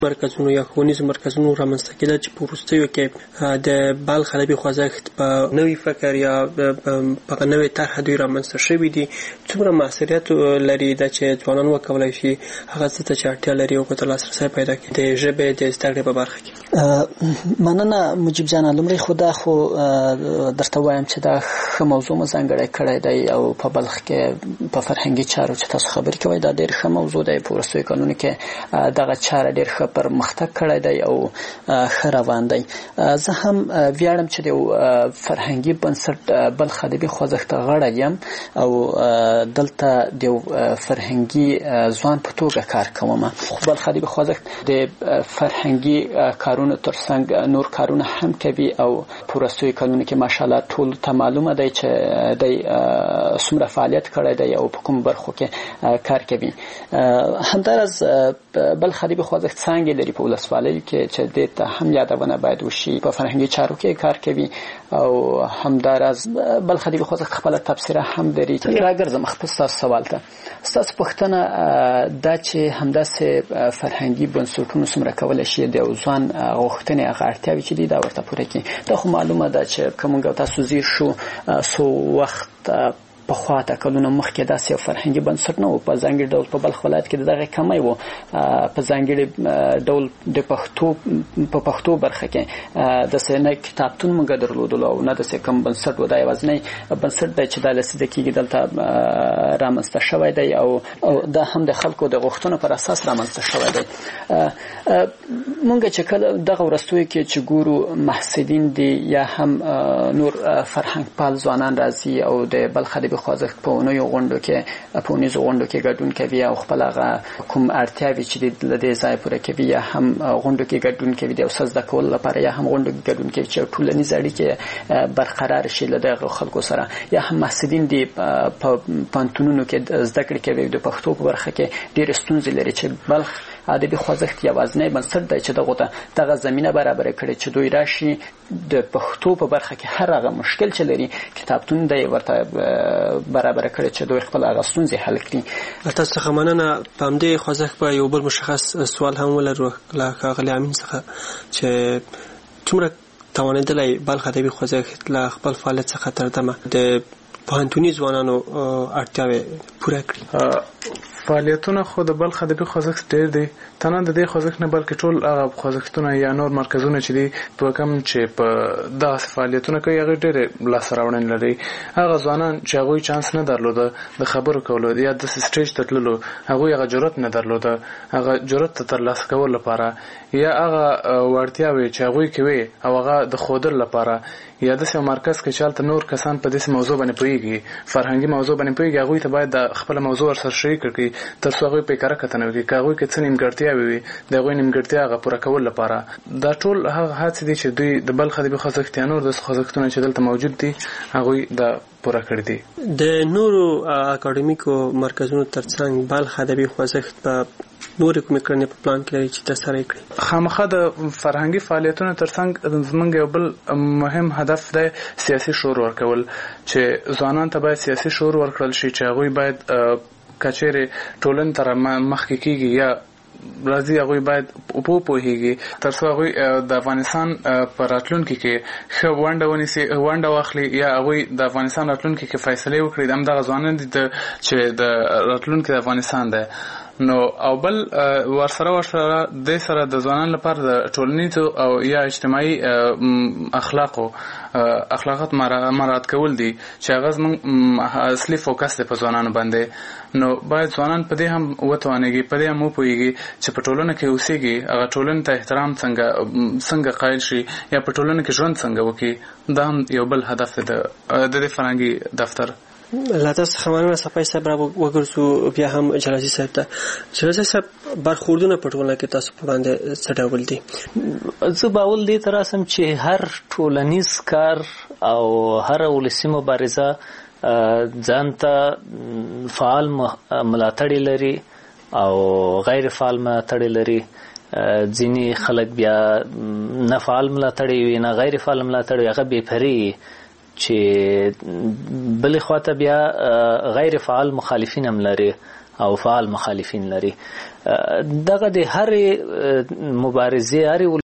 مرکزونو یا ښوونیزو مرکزونو رامنځته کېدل چې په وروستیو کې د بلخ ادبي خوځښت په نوي فکر یا په نوې طرحه دوی رامنځته شوي دي، څومره موثریت لري دا چې ځوانان وکولای شي هغه څه ته چې اړتیا لري او ورته لاسرسی پیدا کړي د ژبې د زده کړې په برخه کې؟ مننه مجیب جان. لومړی خو دا خو درته وایم چې دا ښه موضوع مو ځانګړی کړی دی او په بلخ کې په فرهنګي چارو چې تاسو خبرې کوئ دا ډېر ښه موضوع دی. په وروستیو کلونو کې دغه چاره ډېر ښه پرمختګ کړی دی او ښه روان دی. زه هم ویاړم چې د فرهنګي بنسټ بلخ ادبي خوځښت غړی یم او دلته د فرهنګي ځوان په توګه کار کوم. بلخ ادبي خوځښت د فرهنګي کارونو ترڅنګ نور کارونه هم کوي او په وروستیو کلونو کې ماشاءالله ټول ته معلومه دی چې دی څومره فعالیت کړی دی او په کوم برخو کې کار کوي. همداراز بلخ ادبي خوځښت څانګې لري په ولسوالیو کې چې دې ته هم یادونه باید وشي. په فرهنګي چارو کې کار کوي او همداراز بلخ ادبي خوځښت خپله تبصره هم لري. راګرځم خپل ستاسو سوال ته. ستاسو پوښتنه دا چې همداسې فرهنګي بنسټونو څومره کولی شي د یو ځوان غوښتنې هغه اړتیاوې چې دي دا ورته پوره کړي. دا خو معلومه ده چې که موږ تاسو زیر شو څو وخت پخوا ته کلونه مخکې داسې یو فرهنګي بنسټ نه و. په ځانګړي ډول په بلخ ولایت کې د دغه کمی و. په ځانګړي ډول د په پښتو برخه کې داسې نه کتابتون موږ درلودلو او نه داسې کوم بنسټ و. دا یوازینی بنسټ دی چې دا لسیده کېږي دلته رامنځته شوی دی او دا هم د خلکو د غوښتنو پر اساس رامنځته شوی دی. موږ چې کله دغه وروستیو کې چې ګورو محصلین دي یا هم نور فرهنګ پال ځوانان راځي او د بلخ ادبي خوځښت په اونیو غونډو کې په اونیزو غونډو کې ګډون کوي او خپل هغه کوم اړتیاوې چې د دې ځای پوره کوي یا هم غونډو کې ګډون کوي د څه زده کولو لپاره یا هم غونډو کې ګډون کوي چې ټولنیز اړیکې برقرار شي له دغه خلکو سره. یا هم محصلین دي په پوهنتونونو کې زده کړې کوي د پښتو په برخه کې ډېرې ستونزې لري چې بلخ ادبي خوځښت یوازینی بنسټ دی چې دغه زمینه برابر کړي چې دوی راشي د پښتو په برخه کې هر هغه مشکل چې لري کتابتون دی ورته برابر کړي چې دوی خپل هغه ستونزې حل کړي. تاسو څخه مننه. په همدې خوځښت په یو بل مشخص سوال هم ولرو له ښاغلي امین څخه چې څومره توانېدلی بلخ ادبي خوځښت له خپل فعالیت څخه تر دمه د پوهنتوني ځوانانو اړتیاوې پوره کړي. فعالیتونه خو د بلخ ادبي خوځښت ډېر دی. تنه د دې خوځښت نه بلکې ټول هغه خوځښتونه یا نور مرکزونه چې دي په کوم چې په داسې فعالیتونه کوي هغه ډېرې لاسته راوړنې لري. هغه ځوانان چې هغوی چانس نه درلوده د خبرو کولو یا داسې سټیج ته تللو هغوی هغه جرأت نه درلوده هغه جرأت ته ترلاسه کولو لپاره یا هغه وړتیاوې چې هغوی کوي او هغه د ښودلو لپاره یا داسې یو مرکز کې چې هلته نور کسان په داسې موضوع باندې پوهېږي فرهنګي موضوع باندې پوهېږي هغوی ته باید د خپله موضوع ورسره شریک کړي تر څو هغوی پرې کره کتنه وکړي. که هغوی کې څه نیمګړتیاوې وي د هغوی نیمګړتیا هغه پوره کولو لپاره دا ټول هغه هڅې دي چې دوی د بلخ ادبي خوځښت یا نور داسې خوځښتونه چې دلته موجود دي هغوی دا پوره کړي دي. د نورو اکاډمیکو مرکزونو ترڅنګ بلخ ادبي خوځښت په نورې کومې کړنې په پلان کې لري چې ترسره یې کړي؟ خامخا د فرهنګي فعالیتونو ترڅنګ زموږ یو بل مهم هدف دی سیاسي شعور ورکول چې ځوانان ته باید سیاسي شعور ورکړل شي چې هغوی باید کچېرې ټولنې ته مخکې کېږي یا راځي هغوی باید پوهېږي تر څو هغوی د افغانستان په راتلونکي کې ښه ونډه واخلي یا هغوی د افغانستان راتلونکي کې فیصلې وکړي. همدغه ځوانان دي چې د راتلونکي د افغانستان دی. نو او بل ورسره د سره د ځوانانو لپاره د ټولنیزو او یا اجتماعي اخلاقات مراعات کول دي چې هغه زموږ اصلي فوکس دی په ځوانانو باندې. نو باید ځوانان په دې هم وتوانېږي په دې هم وپوهېږي چې په ټولنه کې اوسېږي هغه ټولنې ته احترام څنګه قایل شي یا په ټولنه کې ژوند څنګه وکړي. دا هم یو بل هدف دی د دې فرهنګي دفتر. له تاسو څخه مننه. صفای صاحب را وګرځو بیا هم جلاسي صاحب ته. جلاسي صاحب برخوردونه په ټولنه کې تاسو په وړاندې څه ډول دي؟ زه باول دې ته راسم چې هر ټولنیز کار او هر ولسي مبارزه ځان ته فعال ملاتړي لري او غیر فعال ملاتړي لري. ځینې خلک بیا نه فعال ملاتړي وي نه غیر فعال ملاتړي هغه بې پرې چې بلې خواته بیا غیر فعال مخالفین هم لري او فعال مخالفین لري. دغه د هر مبارزې هر